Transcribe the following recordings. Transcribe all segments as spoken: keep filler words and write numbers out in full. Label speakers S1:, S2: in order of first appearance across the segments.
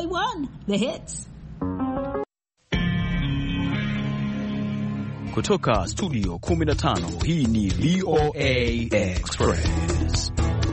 S1: one, the hits.
S2: Kutoka studio kumi na tano, hii ni V O A Express.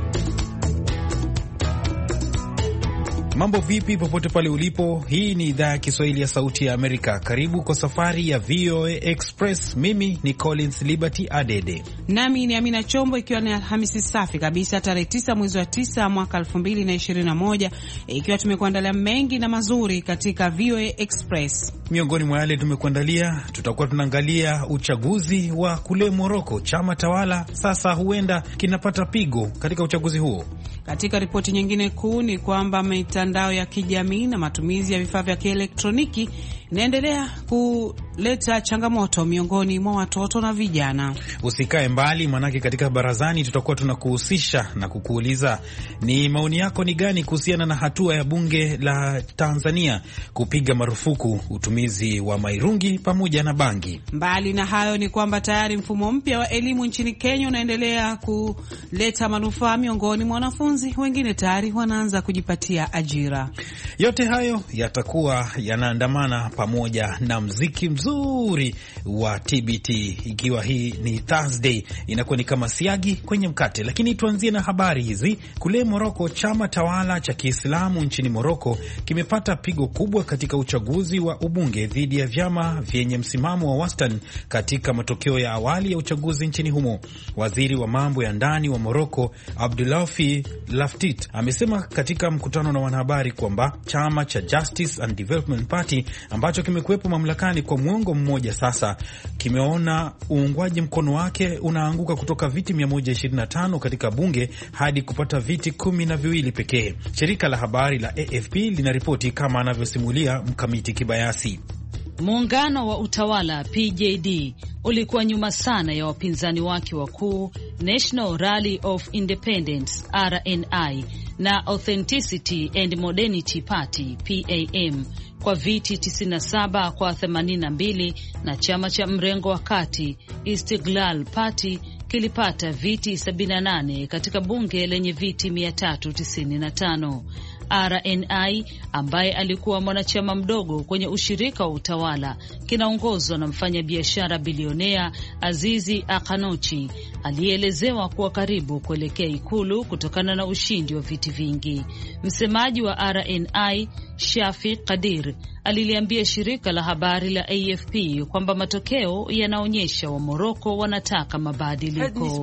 S3: Mambo vipi popote pale ulipo? Hii ni idhaa ya Kiswahili ya Sauti ya Amerika. Karibu kwa safari ya V O A Express. Mimi ni Collins Liberty Adede.
S4: Nami ni Amina Chombo, ikiwa ni Alhamisi safi kabisa tarehe tisa mwezi wa tisa mwaka elfu mbili na ishirini na moja, ikiwa tumekuandalia mengi na mazuri katika V O A Express.
S3: Miongoni mwa yale tumekuandalia, tutakuwa tunaangalia uchaguzi wa kule Morocco. Chama tawala sasa huenda kinapata pigo katika uchaguzi huo.
S4: Katika ripoti nyingine kuu ni kwamba mitandao ya kijamii na matumizi ya vifaa vya kielektroniki inaendelea kuleta changamoto miongoni mwa watoto na vijana.
S3: Usikae mbali, manake katika barazani tutakuwa tunakuhusisha na kukuuliza ni maoni yako ni gani kuhusiana na hatua ya bunge la Tanzania kupiga marufuku utumizi wa mairungi pamoja na bangi.
S4: Mbali na hayo ni kwamba tayari mfumo mpya wa elimu nchini Kenya unaendelea kuleta manufaa miongoni mwa wanafunzi, wengine tayari wanaanza kujipatia ajira.
S3: Yote hayo yatakuwa yanaandamana pamoja na mziki mzuri wa T B T, ikiwa hii ni Thursday, inakuwa ni kama siagi kwenye mkate. Lakini tuanzie na habari hizi. Kule Morocco, chama tawala cha Kiislamu nchini Morocco kimepata pigo kubwa katika uchaguzi wa ubunge dhidi ya vyama vyenye msimamo wa wastani katika matokeo ya awali ya uchaguzi nchini humo. Waziri wa mambo ya ndani wa Morocco, Abdelafi Laftit, amesema katika mkutano na wanahabari kwamba chama cha Justice and Development Party ambacho kimekuwepo mamlakani kwa mwongo mmoja sasa kimeona uungwaji mkono wake unaanguka kutoka viti mia moja ishirini na tano katika bunge hadi kupata viti kumi na viwili pekee. Shirika la habari la A F P linaripoti kama anavyosimulia Mkamiti Kibayasi.
S5: Muungano wa utawala P J D ulikuwa nyuma sana ya wapinzani wake wakuu National Rally of Independence R N I na Authenticity and Modernity Party P A M kwa viti tisini na saba kwa themanini na mbili, na chama cha mrengo wa kati Istiglal Party kilipata viti sabini na nane katika bunge lenye viti mia tatu tisini na tano. R N I ambaye alikuwa mwanachama mdogo kwenye ushirika wa utawala kinaongozwa na mfanyabiashara bilionea Azizi Akanochi aliyeelezewa kuwa karibu kuelekea ikulu kutokana na ushindi wa viti vingi. Msemaji wa R N I Shafi Qadir aliliambia shirika la habari la A F P kwamba matokeo yanaonyesha wa Morocco wanataka mabadiliko.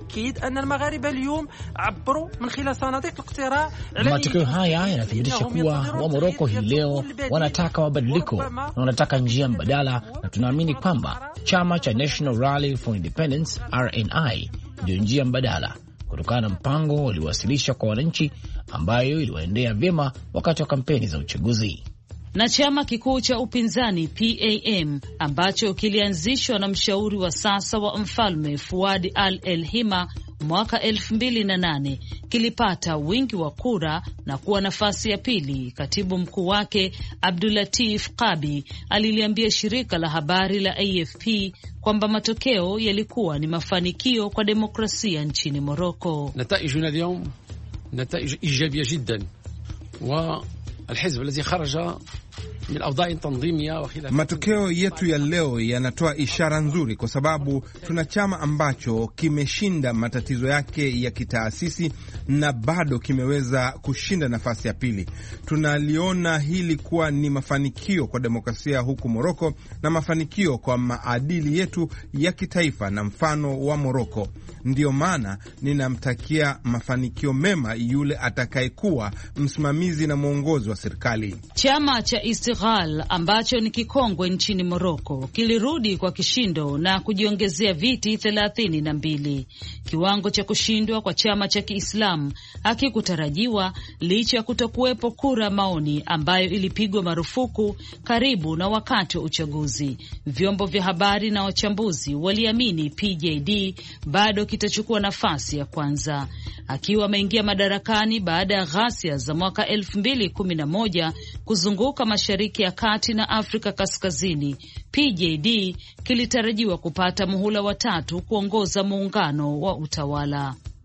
S6: Matokeo haya yanathibitisha kuwa wa Morocco hii leo wanataka mabadiliko na wanataka njia mbadala, na tunaamini kwamba chama cha National Rally for Independence R N I ndio njia mbadala kutokana na mpango uliowasilisha kwa wananchi ambayo iliwaendea vyema wakati wa kampeni za uchaguzi.
S5: Na chama kikuu cha upinzani P A M ambacho kilianzishwa na mshauri wa sasa wa mfalme Fuad al-Elhima mwaka elfu mbili na nane kilipata wingi wa kura na kuwa nafasi ya pili. Katibu mkuu wake Abdulatif Qabi aliliambia shirika la habari la A F P kwamba matokeo yalikuwa ni mafanikio kwa demokrasia nchini Morocco.
S7: Nataijuna اليوم نتائج إيجابية جدا والحزب الذي خرج من أوضاع تنظيمية وخلاف.
S8: Matokeo yetu ya leo yanatoa ishara nzuri kwa sababu tuna chama ambacho kimeshinda matatizo yake ya kitaasisi na bado kimeweza kushinda nafasi ya pili. Tunaliona hili kuwa ni mafanikio kwa demokrasia huku Morocco na mafanikio kwa maadili yetu ya kitaifa na mfano wa Morocco. Ndiyo maana ninamtakia mafanikio mema yule atakayekuwa msimamizi na mwongozi wa serikali.
S5: Chama cha Istiglal ambacho ni kikongwe nchini Morocco kilirudi kwa kishindo na kujiongezea viti thelathini na mbili. Kiwango cha kushindwa kwa chama cha Kiislamu hakikutarajiwa licha ya kutokuwepo kura maoni ambayo ilipigwa marufuku karibu na wakati wa uchaguzi. Vyombo vya habari na wachambuzi waliamini P J D bado kitachukua nafasi ya kwanza. Akiwa ameingia madarakani baada ya ghasia za mwaka elfu mbili kumi na moja kuzunguka Mashariki ya Kati na Afrika Kaskazini, P J D kilitarajiwa kupata muhula wa tatu kuongoza muungano wa utawala.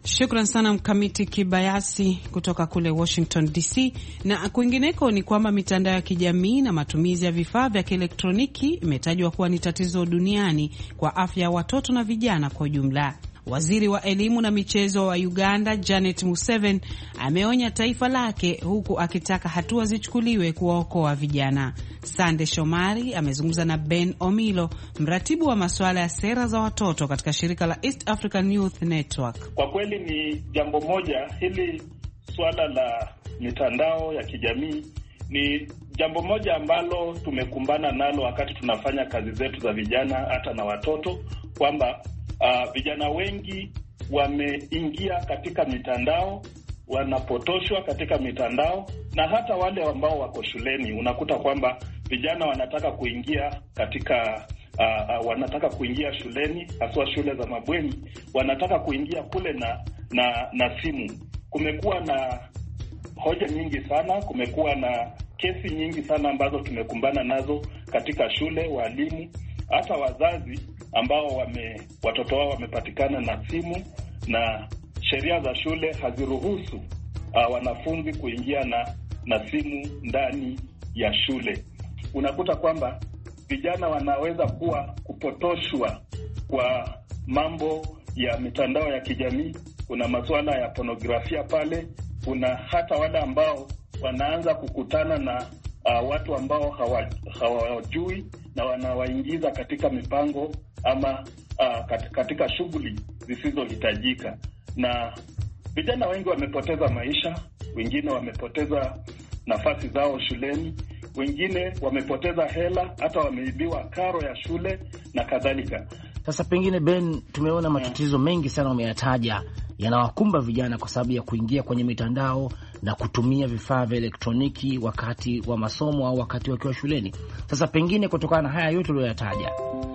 S4: Shukran sana Mkamiti Kibayasi kutoka kule Washington D C. Na kwingineko ni kwamba mitandao ya kijamii na matumizi ya vifaa vya kielektroniki imetajwa kuwa ni tatizo duniani kwa afya ya watoto na vijana kwa ujumla. Waziri wa elimu na michezo wa Uganda Janet Museveni ameonya taifa lake huku akitaka hatua zichukuliwe kuwaokoa vijana. Sande Shomari amezungumza na Ben Omilo, mratibu wa masuala ya sera za watoto katika shirika la East African Youth Network.
S1: Kwa kweli ni jambo moja, hili swala la mitandao ya kijamii ni jambo moja ambalo tumekumbana nalo wakati tunafanya kazi zetu za vijana hata na watoto, kwamba Uh, vijana wengi wameingia katika mitandao, wanapotoshwa katika mitandao, na hata wale ambao wako shuleni unakuta kwamba vijana wanataka kuingia katika uh, uh, wanataka kuingia shuleni, hasa shule za mabweni, wanataka kuingia kule na na na simu. Kumekuwa na hoja nyingi sana, kumekuwa na kesi nyingi sana ambazo tumekumbana nazo katika shule, walimu, hata wazazi ambao wame watoto wao wamepatikana na simu, na sheria za shule haziruhusu uh, wanafunzi kuingia na na simu ndani ya shule. Unakuta kwamba vijana wanaweza kuwa kupotoshwa kwa mambo ya mitandao ya kijamii. Kuna masuala ya pornografia pale, kuna hata wale ambao wanaanza kukutana na uh, watu ambao hawajui hawa na wanawaingiza katika mipango ama uh, katika shughuli zisizohitajika, na vijana wengi wamepoteza maisha, wengine wamepoteza nafasi zao shuleni, wengine wamepoteza hela, hata wameibiwa karo ya shule na kadhalika.
S6: Sasa pengine Ben, tumeona matatizo mengi sana umeyataja yanawakumba vijana kwa sababu ya kuingia kwenye mitandao na kutumia vifaa vya elektroniki wakati wa masomo au wakati wakiwa shuleni. Sasa pengine kutokana na haya yote uliyoyataja,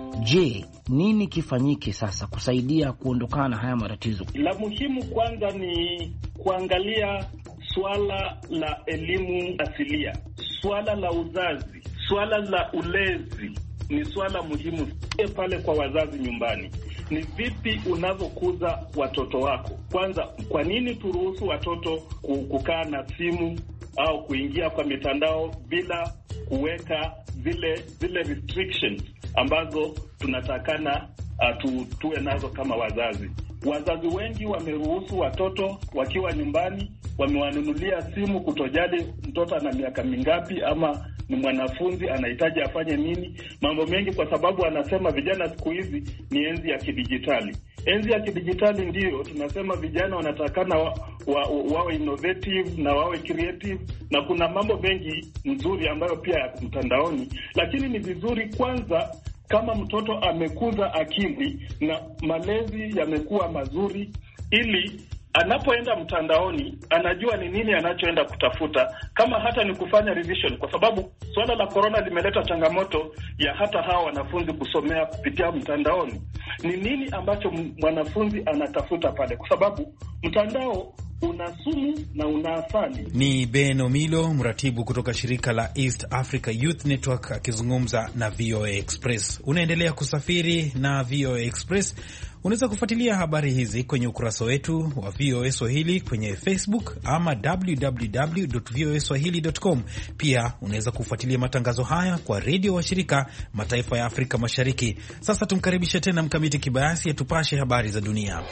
S6: je, nini kifanyike sasa kusaidia kuondokana na haya matatizo?
S1: La muhimu kwanza ni kuangalia swala la elimu asilia, swala la uzazi, swala la ulezi ni swala muhimu pale kwa wazazi nyumbani. Ni vipi unavyokuza watoto wako? Kwanza, kwa nini turuhusu watoto kukaa na simu au kuingia kwa mitandao bila kuweka zile zile restrictions ambazo tunatakana uh, tu, tuwe nazo kama wazazi? Wazazi wengi wameruhusu watoto wakiwa nyumbani, wamewanunulia simu, kutojali mtoto ana miaka mingapi ama ni mwanafunzi anahitaji afanye nini, mambo mengi, kwa sababu anasema vijana siku hizi ni enzi ya kidijitali. Enzi ya kidijitali ndiyo tunasema vijana wanatakana wa, wa, wawe innovative na wawe creative, na kuna mambo mengi nzuri ambayo pia ya mtandaoni, lakini ni vizuri kwanza kama mtoto amekuza akili na malezi yamekuwa mazuri, ili anapoenda mtandaoni anajua ni nini anachoenda kutafuta, kama hata ni kufanya revision, kwa sababu swala la corona limeleta changamoto ya hata hawa wanafunzi kusomea kupitia mtandaoni. Ni nini ambacho mwanafunzi anatafuta pale, kwa sababu mtandao una sumu na una asali.
S3: Ni Ben Omilo, mratibu kutoka shirika la East Africa Youth Network, akizungumza na V O A Express. Unaendelea kusafiri na V O A Express. Unaweza kufuatilia habari hizi kwenye ukurasa wetu wa V O A Swahili kwenye Facebook ama w w w dot v o a swahili dot com. Pia unaweza kufuatilia matangazo haya kwa redio wa shirika mataifa ya Afrika Mashariki. Sasa tumkaribishe tena Mkamiti Kibayasi atupashe habari za dunia.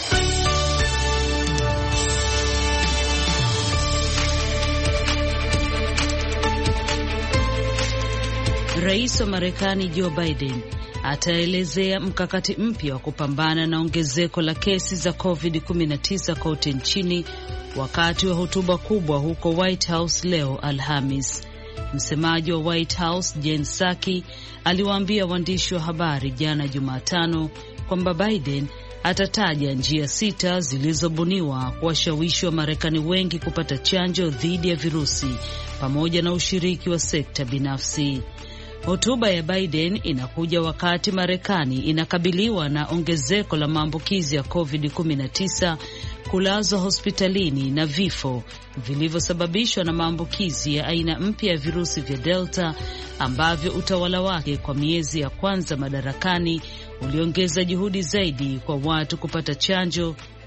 S5: Rais wa Marekani Joe Biden ataelezea mkakati mpya wa kupambana na ongezeko la kesi za covid kumi na tisa kote nchini wakati wa hotuba kubwa huko White House leo Alhamis. Msemaji wa White House Jen Psaki aliwaambia waandishi wa habari jana Jumatano kwamba Biden atataja njia sita zilizobuniwa kuwashawishi wa Marekani wengi kupata chanjo dhidi ya virusi pamoja na ushiriki wa sekta binafsi. Hotuba ya Biden inakuja wakati Marekani inakabiliwa na ongezeko la maambukizi ya covid kumi na tisa, kulazwa hospitalini na vifo vilivyosababishwa na maambukizi ya aina mpya ya virusi vya Delta ambavyo utawala wake kwa miezi ya kwanza madarakani uliongeza juhudi zaidi kwa watu kupata chanjo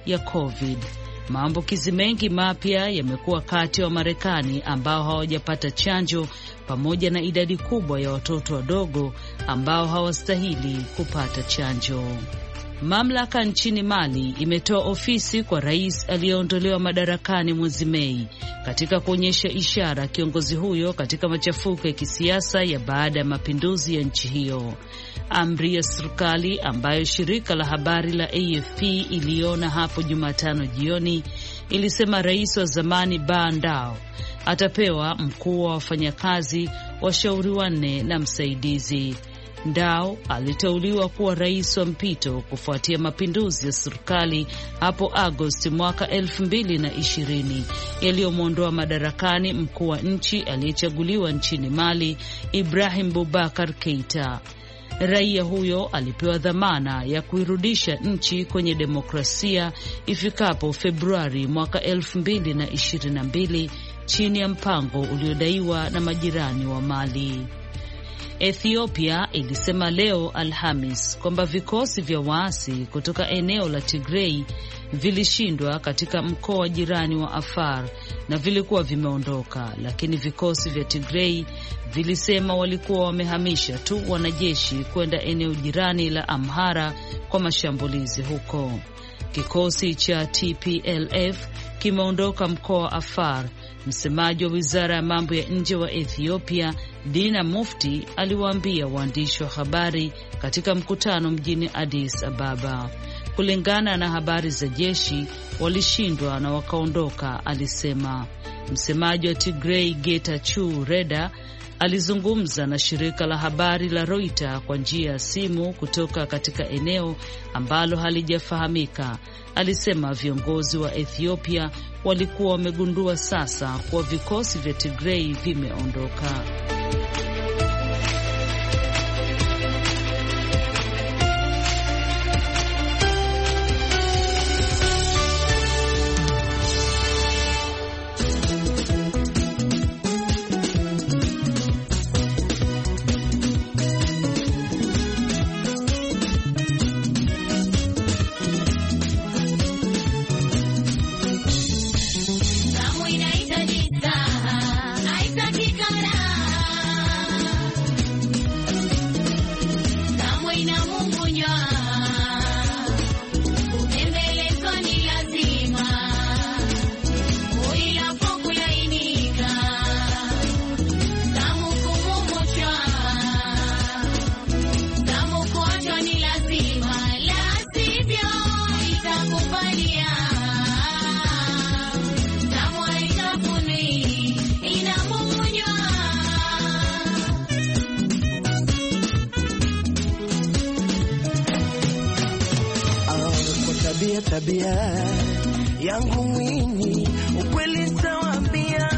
S5: ya COVID. Maambukizi mengi mapya yamekuwa kati ya Wamarekani ambao hawajapata chanjo, pamoja na idadi kubwa ya watoto wadogo ambao hawastahili kupata chanjo. Mamlaka nchini Mali imetoa ofisi kwa rais aliyeondolewa madarakani mwezi Mei katika kuonyesha ishara kiongozi huyo katika machafuko ya kisiasa ya baada ya mapinduzi ya nchi hiyo. Amri ya serikali ambayo shirika la habari la A F P iliona hapo Jumatano jioni ilisema rais wa zamani Ba Ndao atapewa mkuu wa wafanyakazi, washauri wanne na msaidizi. Ndao aliteuliwa kuwa rais wa mpito kufuatia mapinduzi ya serikali hapo Agosti mwaka elfu mbili na ishirini yaliyomwondoa madarakani mkuu wa nchi aliyechaguliwa nchini Mali, Ibrahim Boubacar Keita. Raia huyo alipewa dhamana ya kuirudisha nchi kwenye demokrasia ifikapo Februari mwaka elfu mbili na ishirini na mbili chini ya mpango uliodaiwa na majirani wa Mali. Ethiopia ilisema leo Alhamis kwamba vikosi vya waasi kutoka eneo la Tigray vilishindwa katika mkoa wa jirani wa Afar na vilikuwa vimeondoka, lakini vikosi vya Tigray vilisema walikuwa wamehamisha tu wanajeshi kwenda eneo jirani la Amhara kwa mashambulizi huko. Kikosi cha T P L F kimeondoka mkoa wa Afar. Msemaji wa wizara ya mambo ya nje wa Ethiopia, Dina Mufti, aliwaambia waandishi wa habari katika mkutano mjini Addis Ababa. Kulingana na habari za jeshi, walishindwa na wakaondoka, alisema. Msemaji wa Tigray, Getachew Reda, alizungumza na shirika la habari la Reuters kwa njia ya simu kutoka katika eneo ambalo halijafahamika. Alisema viongozi wa Ethiopia walikuwa wamegundua sasa kuwa vikosi vya Tigray vimeondoka.
S9: Tabia yangu mwini ukweli sawambia,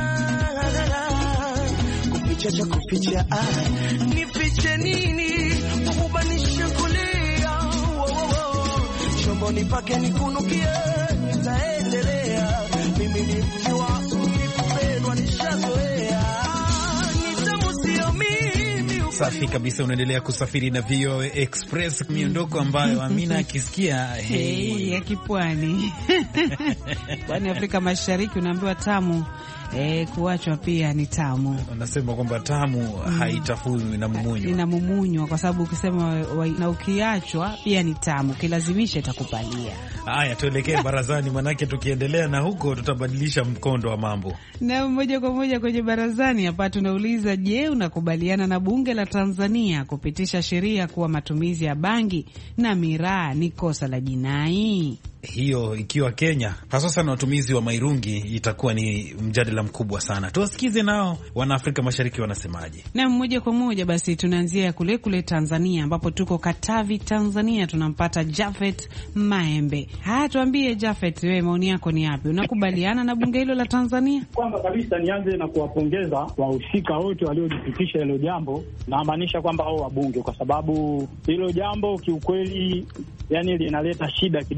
S9: kupicha cha kupicha ah, nifiche nini kukubanisha kulia, chombo nipake nikunukia, nitaendelea mimi ni mti wa nipendwa nishazoea, nitamu sio mimi.
S3: Safi kabisa, unaendelea kusafiri na V O A Express, miondoko ambayo Amina akisikia hey,
S4: hey, ya kipwani kwani Afrika Mashariki unaambiwa tamu, eh, kuachwa pia ni tamu.
S3: Wanasema kwamba tamu mm. haitafunwi na mumunywa.
S4: Inamumunywa kwa sababu ukisema wa, na ukiachwa pia ni tamu, kilazimisha itakupalia.
S3: Haya, tuelekee barazani, manake tukiendelea na huko tutabadilisha mkondo wa mambo.
S4: Na moja kwa moja kwenye barazani hapa tunauliza, je, unakubaliana na bunge la Tanzania kupitisha sheria kuwa matumizi ya bangi na miraa ni kosa la jinai?
S3: Hiyo ikiwa Kenya, hasa sana watumizi wa mairungi, itakuwa ni mjadala mkubwa sana. Tuwasikize nao wana Afrika Mashariki wanasemaje.
S4: Na moja kwa moja basi tunaanzia kule kule Tanzania, ambapo tuko Katavi, Tanzania. Tunampata Jafet Maembe. Haya, tuambie Jafet, wewe maoni yako ni yapi? Unakubaliana na bunge hilo la Tanzania?
S10: Kwanza kabisa nianze na kuwapongeza wahusika wote waliolipitisha hilo jambo, na maanisha kwamba hao wabunge, kwa sababu hilo jambo kiukweli yani linaleta shida kidogo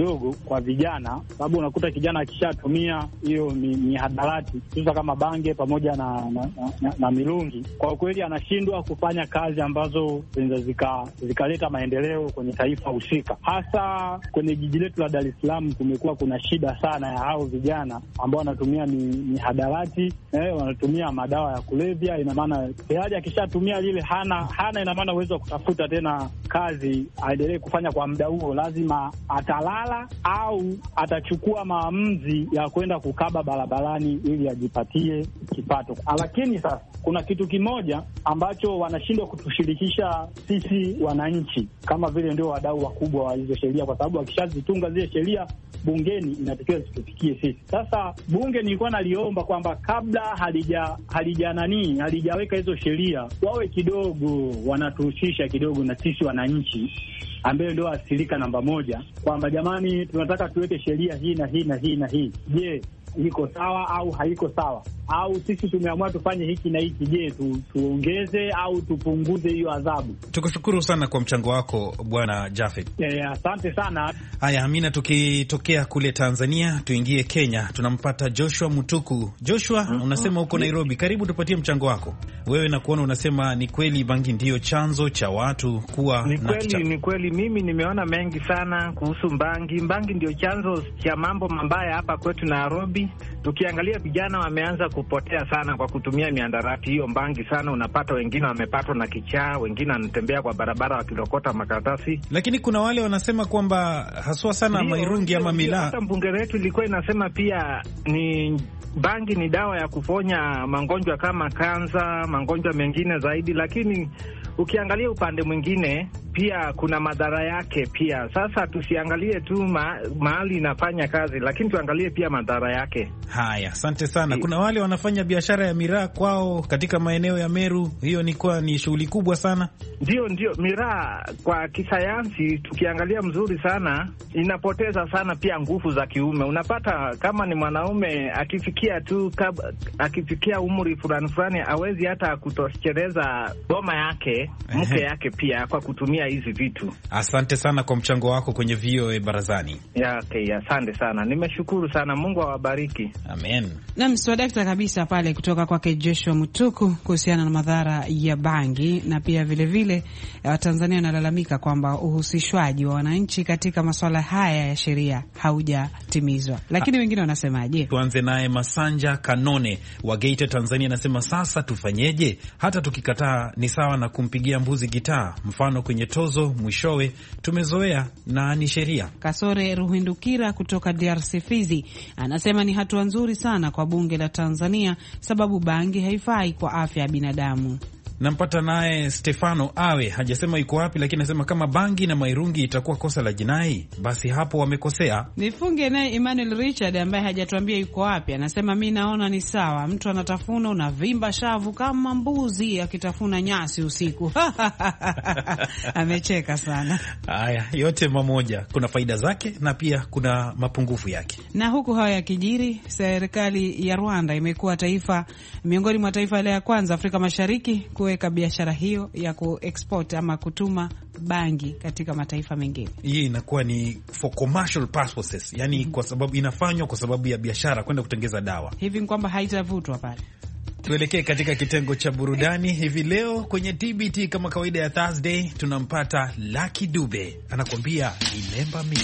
S10: kwa vijana, sababu unakuta kijana akishatumia hiyo mihadarati sasa kama bange pamoja na na, na, na milungi, kwa kweli anashindwa kufanya kazi ambazo zinaweza zikaleta maendeleo kwenye taifa husika. Hasa kwenye jiji letu la Dar es Salaam kumekuwa kuna shida sana ya hao vijana ambao wanatumia mihadarati, eh, wanatumia madawa ya kulevya. Ina maana tayari akishatumia lile hana hana ina maana uwezo wa kutafuta tena kazi aendelee kufanya kwa muda huo, lazima atalala au atachukua maamuzi ya kwenda kukaba barabarani ili ajipatie kipato. Lakini sasa kuna kitu kimoja ambacho wanashindwa kutushirikisha sisi wananchi, kama vile ndio wadau wakubwa wa hizo sheria, kwa sababu wakishazitunga zile sheria bungeni inatakiwa zitufikie sisi. Sasa bunge nilikuwa naliomba kwamba kabla halija halija nani halijaweka hizo sheria, wawe kidogo wanatuhusisha kidogo na sisi wananchi ambayo ndio asilika namba moja, kwamba jamani, tunataka tuweke sheria hii na hii na hii na hii. Je, iko sawa au haiko sawa? Au sisi tumeamua tufanye hiki na hiki, je, tu, tuongeze au tupunguze hiyo adhabu?
S3: Tukushukuru sana kwa mchango wako Bwana Jafet.
S10: Eh, asante sana.
S3: Haya, Amina, tukitokea kule Tanzania tuingie Kenya, tunampata Joshua Mutuku. Joshua, mm-hmm. unasema uko Nairobi, karibu tupatie mchango wako. Wewe na kuona unasema ni kweli bangi ndiyo chanzo cha watu kuwa
S11: ni kweli, ni kweli. Mimi nimeona mengi sana kuhusu bangi. Bangi ndio chanzo cha mambo mabaya hapa kwetu Nairobi. Tukiangalia vijana wameanza kupotea sana kwa kutumia miandarati hiyo bangi sana. Unapata wengine wamepatwa na kichaa, wengine wanatembea kwa barabara wakilokota makaratasi.
S3: Lakini kuna wale wanasema kwamba haswa sana ndiyo, mairungi ama milaa.
S11: Hata mbunge wetu ilikuwa inasema pia ni bangi ni dawa ya kuponya magonjwa kama kansa, magonjwa mengine zaidi, lakini ukiangalia upande mwingine pia kuna madhara yake pia. Sasa tusiangalie tu ma, mahali inafanya kazi, lakini tuangalie pia madhara yake.
S3: Haya, asante sana. Kuna wale wanafanya biashara ya miraa kwao katika maeneo ya Meru. Hiyo ni kwa ni shughuli kubwa sana.
S11: Ndio, ndio, miraa kwa kisayansi tukiangalia mzuri sana inapoteza sana pia nguvu za kiume. Unapata kama ni mwanaume akifikia tu kab, akifikia umri fulani fulani hawezi hata kutosheleza boma yake, mke yake pia kwa kutumia hizi vitu.
S3: Asante sana kwa mchango wako kwenye V O A Barazani.
S11: Ya, okay, asante sana. Nimeshukuru sana. Mungu awabariki.
S3: Amen.
S4: Na mswadakta kabisa pale kutoka kwake Joshua Mutuku kuhusiana na madhara ya bangi, na pia vile vile Watanzania wanalalamika kwamba uhusishwaji wa wananchi katika masuala haya ya sheria haujatimizwa. Lakini ha, wengine wanasemaje?
S3: Tuanze naye Masanja Kanone wa Geita, Tanzania, anasema sasa tufanyeje? Hata tukikataa ni sawa na kumpigia mbuzi gitaa. Mfano kwenye tozo mwishowe tumezoea na ni sheria.
S4: Kasore Ruhindukira kutoka D R C Fizi anasema ni hatua nzuri sana kwa bunge la Tanzania, sababu bangi haifai kwa afya ya binadamu.
S3: Nampata naye Stefano Awe, hajasema yuko wapi, lakini anasema kama bangi na mairungi itakuwa kosa la jinai, basi hapo wamekosea.
S4: Nifunge naye Emmanuel Richard ambaye hajatuambia yuko wapi, anasema mi naona ni sawa, mtu anatafuna unavimba shavu kama mbuzi akitafuna nyasi usiku. Amecheka sana.
S3: Haya, yote mamoja, kuna faida zake na pia kuna mapungufu yake.
S4: Na huku haya ya kijiri, serikali ya Rwanda imekuwa taifa miongoni mwa taifa ile ya kwanza Afrika Mashariki kuweka biashara hiyo ya kuexport ama kutuma bangi katika mataifa mengine.
S3: Hii inakuwa ni for commercial purposes, yani mm-hmm. kwa sababu inafanywa kwa sababu ya biashara, kwenda kutengeza dawa.
S4: Hivi kwamba haitavutwa pale.
S3: Tuelekee katika kitengo cha burudani hivi leo kwenye T B T. Kama kawaida ya Thursday tunampata Lucky Dube, anakuambia remember me.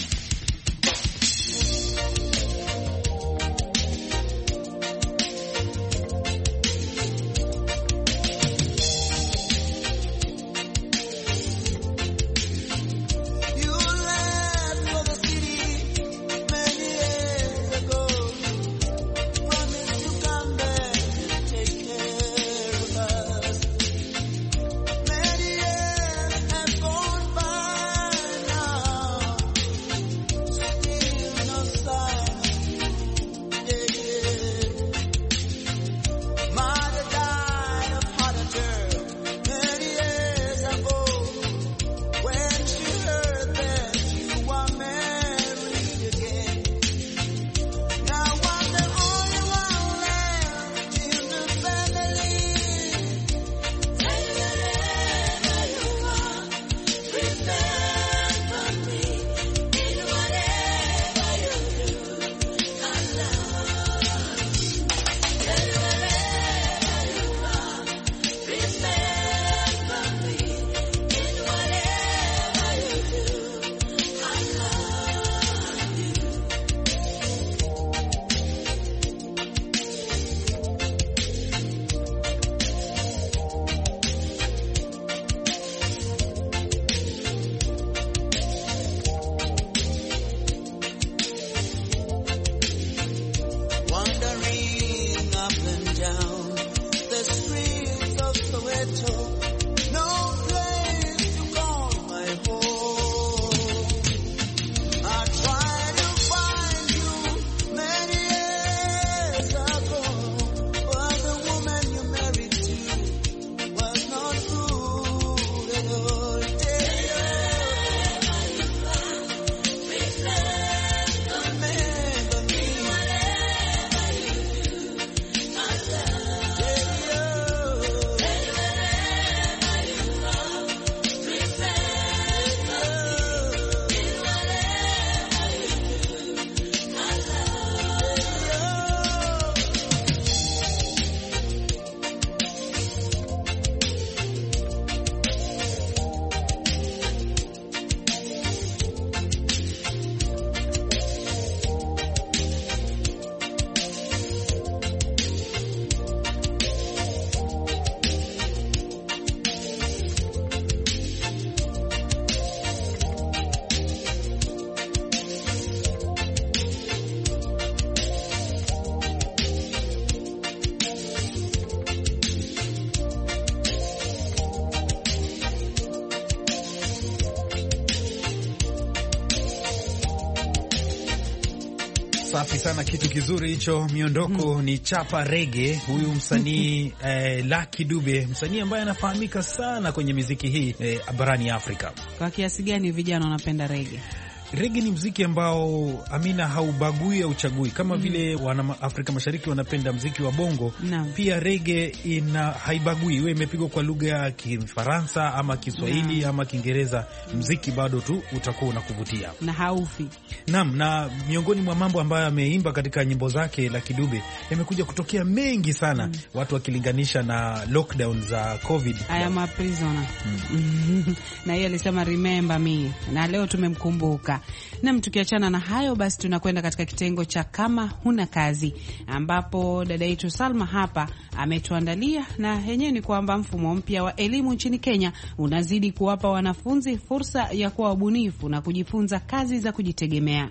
S3: Safi sana, kitu kizuri hicho. Miondoko mm. ni chapa rege. Huyu msanii eh, Lucky Dube, msanii ambaye anafahamika sana kwenye muziki hii eh, barani Afrika.
S4: Kwa kiasi gani vijana wanapenda rege?
S3: Rege ni mziki ambao Amina haubagui au uchagui kama mm. vile wana Afrika Mashariki wanapenda mziki wa bongo no. Pia rege ina haibagui, wewe imepigwa kwa lugha ya Kifaransa ama Kiswahili no. ama Kiingereza, mziki bado tu utakuwa unakuvutia
S4: na haufi.
S3: Naam, na miongoni mwa mambo ambayo ameimba katika nyimbo zake Lucky Dube yamekuja kutokea mengi sana mm. watu wakilinganisha na lockdown za COVID.
S4: I am a prisoner mm. na yeye alisema remember me, na leo tumemkumbuka. Na tukiachana na hayo basi tunakwenda katika kitengo cha kama huna kazi, ambapo dada yetu Salma hapa ametuandalia, na yenyewe ni kwamba mfumo mpya wa elimu nchini Kenya unazidi kuwapa wanafunzi fursa ya kuwa wabunifu na kujifunza kazi za kujitegemea.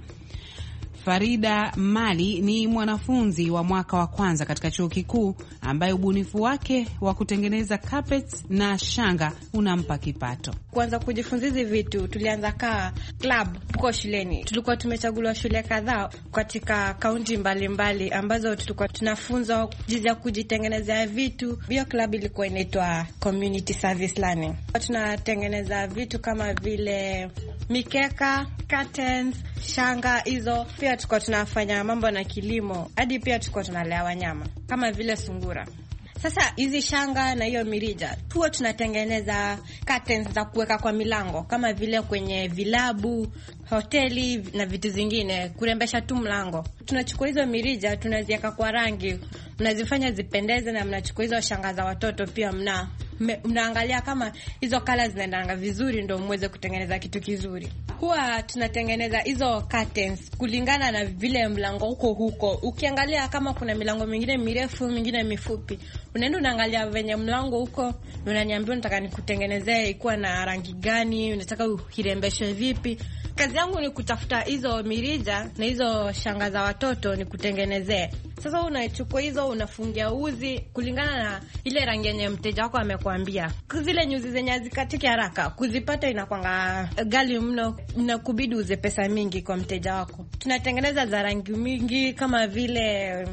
S4: Farida Mali ni mwanafunzi wa mwaka wa kwanza katika chuo kikuu ambaye ubunifu wake wa kutengeneza carpets na shanga unampa kipato.
S12: Kwanza kujifunza hizi vitu tulianza kaa club huko shuleni. Tulikuwa tumechaguliwa shule kadhaa katika kaunti mbalimbali ambazo tulikuwa tunafunzwa jinsi ya kujitengenezea vitu. Hiyo club ilikuwa inaitwa Community Service Learning. Tunatengeneza vitu kama vile mikeka, curtains, shanga hizo. Pia tulikuwa tunafanya mambo na kilimo, hadi pia tulikuwa tunalea wanyama kama vile sungura. Sasa hizi shanga na hiyo mirija tuo tunatengeneza curtains za kuweka kwa milango kama vile kwenye vilabu, hoteli na vitu zingine, kurembesha tu mlango. Tunachukua hizo mirija tunaziweka kwa rangi, mnazifanya zipendeze, na mnachukua hizo shanga za watoto pia mna Me, mnaangalia kama hizo colors zinaendana vizuri ndio muweze kutengeneza kitu kizuri. Huwa tunatengeneza hizo curtains kulingana na vile mlango huko huko. Ukiangalia kama kuna milango mingine mirefu, mingine mifupi, unaenda unaangalia venye mlango huko, unaniambia unataka nikutengenezee ikuwa na rangi gani, unataka uhirembeshe vipi. Kazi yangu ni kutafuta hizo mirija na hizo shanga za watoto ni kutengenezea. Sasa unachukua hizo unafungia uzi kulingana na ile rangi yenye mteja wako amekwambia. Zile nyuzi zenye hazikatiki haraka kuzipata inakwanga gali mno, inakubidi uze pesa mingi kwa mteja wako. Tunatengeneza za rangi mingi kama vile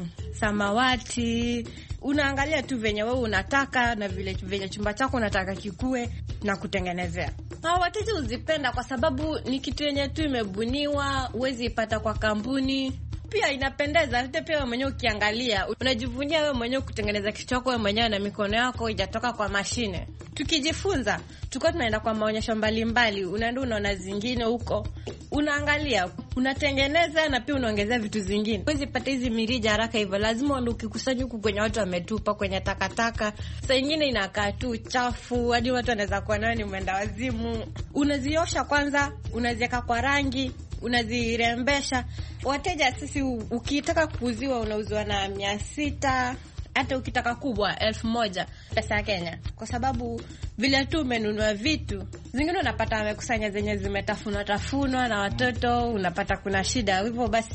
S12: samawati. Unaangalia tu venye wewe unataka na vile venye chumba chako unataka kikue na kutengenezea. Na wateja uzipenda kwa sababu ni kitu yenye tu imebuniwa, uwezi ipata kwa kampuni. Pia inapendeza, hata pia wewe mwenyewe ukiangalia unajivunia wewe mwenyewe kutengeneza kitu chako wewe mwenyewe na mikono yako, haijatoka kwa mashine. Tukijifunza tulikuwa tunaenda kwa maonyesho mbalimbali, unaenda unaona zingine huko, unaangalia, unatengeneza na pia unaongezea vitu zingine. Huwezi pata hizi mirija haraka hivyo, lazima ndio ukikusanya huko kwenye watu wametupa kwenye takataka. Saa nyingine inakaa tu chafu hadi watu wanaweza kuwa nayo ni mwenda wazimu. Unaziosha kwanza, unaziweka kwa rangi, unazirembesha. Wateja sisi ukitaka kuuziwa unauziwa na mia sita, hata ukitaka kubwa elfu moja pesa ya Kenya, kwa sababu vile tu umenunua vitu zingine unapata wamekusanya zenye zimetafunwa tafunwa na watoto, unapata kuna shida. Hivyo basi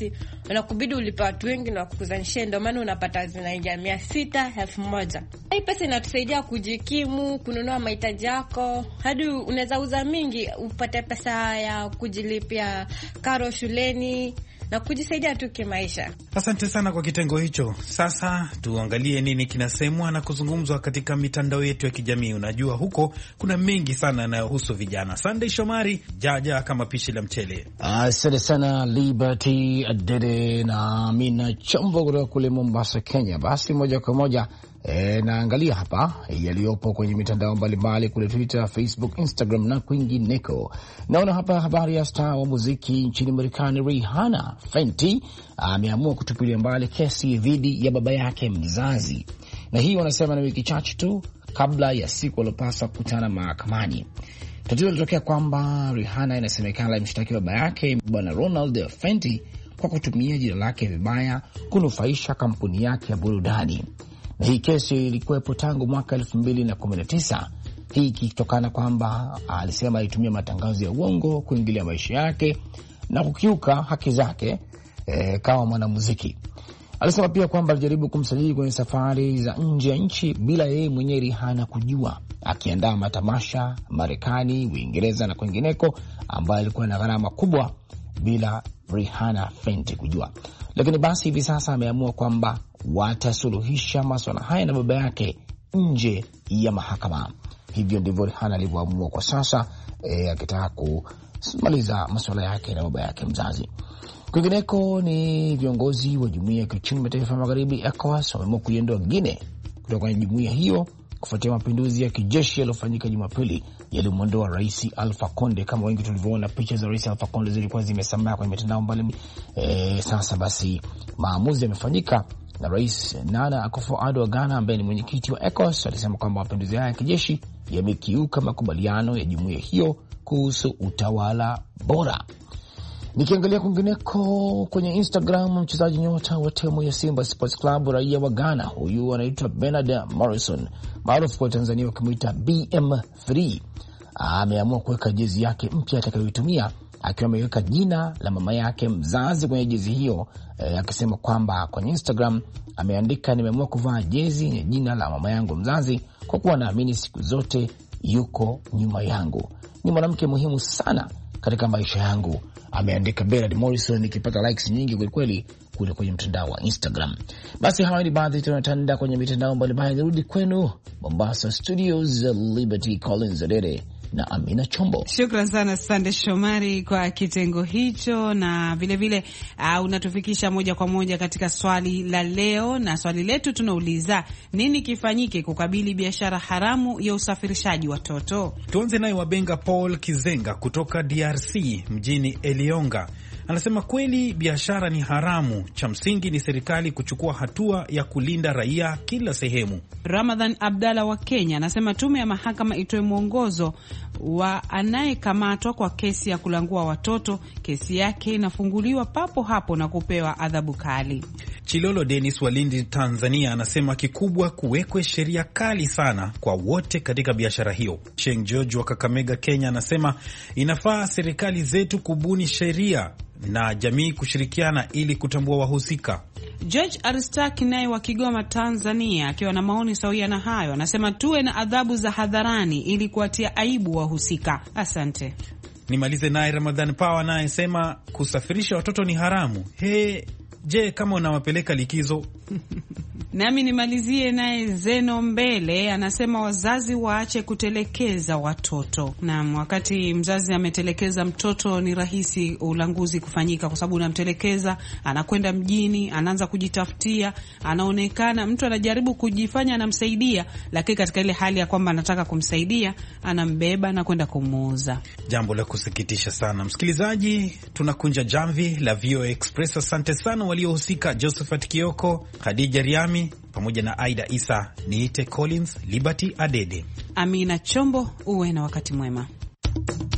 S12: unakubidi ulipe watu wengi na kukuzanishia, ndio maana unapata zinaingia mia sita, elfu moja. Hii pesa inatusaidia kujikimu, kununua mahitaji yako, hadi unaweza uza mingi upate pesa ya kujilipia karo shuleni na kujisaidia tu kimaisha.
S3: Asante sana kwa kitengo hicho. Sasa tuangalie nini kinasemwa na kuzungumzwa katika mitandao yetu ya kijamii. Unajua huko kuna mengi sana yanayohusu vijana. Sunday Shomari, jaja kama pishi la mchele.
S6: Asante sana Liberty Adede na Mina Chombo kutoka kule Mombasa, Kenya. Basi moja kwa moja E, naangalia hapa yaliyopo kwenye mitandao mbalimbali kule Twitter, Facebook, Instagram na kwingineko. Naona hapa habari ya star wa muziki nchini Marekani Rihanna Fenty ameamua kutupilia mbali kesi dhidi ya baba yake mzazi, na hii wanasema ni wiki chache tu kabla ya siku aliyopaswa kukutana mahakamani. Tatizo lilitokea kwamba Rihanna inasemekana alimshtaki baba yake bwana Ronald Fenty kwa kutumia jina lake vibaya kunufaisha kampuni yake ya burudani. Na hii kesi ilikuwepo tangu mwaka elfu mbili na kumi na tisa. Hii ikitokana kwamba alisema alitumia matangazo ya uongo kuingilia maisha yake na kukiuka haki zake e, kama mwanamuziki. Alisema pia kwamba alijaribu kumsajili kwenye safari za nje ya nchi bila yeye mwenyewe Rihanna kujua, akiandaa matamasha Marekani, Uingereza na kwingineko ambayo ilikuwa na gharama kubwa bila Rihanna Fenty kujua. Lakini basi hivi sasa ameamua kwamba watasuluhisha masuala haya na baba yake nje ya mahakama. Hivyo ndivyo Rihanna alivyoamua kwa sasa, e, akitaka kumaliza masuala yake na baba yake mzazi. Kwingineko ni viongozi wa Jumuiya ya Kiuchumi Mataifa ya Magharibi ECOWAS wameamua kuiondoa Guinea kutoka kwenye jumuiya hiyo kufuatia mapinduzi ya kijeshi yaliyofanyika Jumapili yalimwondoa Rais Alpha Conde. Kama wengi tulivyoona picha za Rais Alpha Conde zilikuwa zimesambaa kwenye mitandao mbalimbali. E, sasa basi maamuzi yamefanyika na Rais Nana Akufo-Addo wa Ghana ambaye ni mwenyekiti wa ECOWAS alisema kwamba mapinduzi haya ya kijeshi yamekiuka makubaliano ya jumuiya hiyo kuhusu utawala bora. Nikiangalia kwingineko kwenye Instagram, mchezaji nyota wa timu ya Simba Sports Club raia wa Ghana, huyu anaitwa Bernard Morrison maarufu kwa Tanzania wakimuita B M three, ameamua kuweka jezi yake mpya atakayoitumia akiwa ameweka jina la mama yake mzazi kwenye jezi hiyo, e, akisema kwamba kwenye Instagram ameandika, nimeamua kuvaa jezi yenye jina la mama yangu mzazi kwa kuwa naamini siku zote yuko nyuma yangu, ni mwanamke muhimu sana katika maisha yangu, ameandika Bernard Morrison, ikipata likes nyingi kwa kweli kule kwenye mtandao wa Instagram. Basi hawa ni baadhi tunatanda kwenye mitandao mbalimbali. Nirudi kwenu Mombasa Studios, Liberty Collins Adede na Amina Chombo.
S4: Shukran sana Sande Shomari kwa kitengo hicho, na vile vile uh, unatufikisha moja kwa moja katika swali la leo, na swali letu tunauliza nini kifanyike kukabili biashara haramu ya usafirishaji watoto.
S3: Tuanze naye Wabenga Paul Kizenga kutoka D R C mjini Elionga. Anasema kweli biashara ni haramu, cha msingi ni serikali kuchukua hatua ya kulinda raia kila sehemu.
S4: Ramadhan Abdalla wa Kenya anasema tume ya mahakama itoe mwongozo wa anayekamatwa kwa kesi ya kulangua watoto, kesi yake inafunguliwa papo hapo na kupewa adhabu kali.
S3: Chilolo Dennis wa Lindi Tanzania anasema kikubwa kuwekwe sheria kali sana kwa wote katika biashara hiyo. Sheng George wa Kakamega Kenya anasema inafaa serikali zetu kubuni sheria na jamii kushirikiana ili kutambua wahusika.
S4: George Aristaki naye wa Kigoma Tanzania akiwa na maoni sawia na hayo anasema tuwe na adhabu za hadharani ili kuatia aibu wahusika. Asante.
S3: Nimalize naye Ramadhan Power naye sema kusafirisha watoto ni haramu. He, je, kama unawapeleka likizo?
S4: Nami nimalizie naye Zeno Mbele anasema wazazi waache kutelekeza watoto. Na wakati mzazi ametelekeza mtoto ni rahisi ulanguzi kufanyika, kwa sababu unamtelekeza, anakwenda mjini, anaanza kujitafutia, anaonekana mtu anajaribu kujifanya anamsaidia, lakini katika ile hali ya kwamba anataka kumsaidia anambeba na kwenda kumuuza.
S3: Jambo la kusikitisha sana. Msikilizaji, tunakunja jamvi la V O A Express. Asante sana waliohusika, Josephat Kioko, Khadija Riami pamoja na Aida Isa. Niite Collins Liberty Adede.
S4: Amina Chombo, uwe na wakati mwema.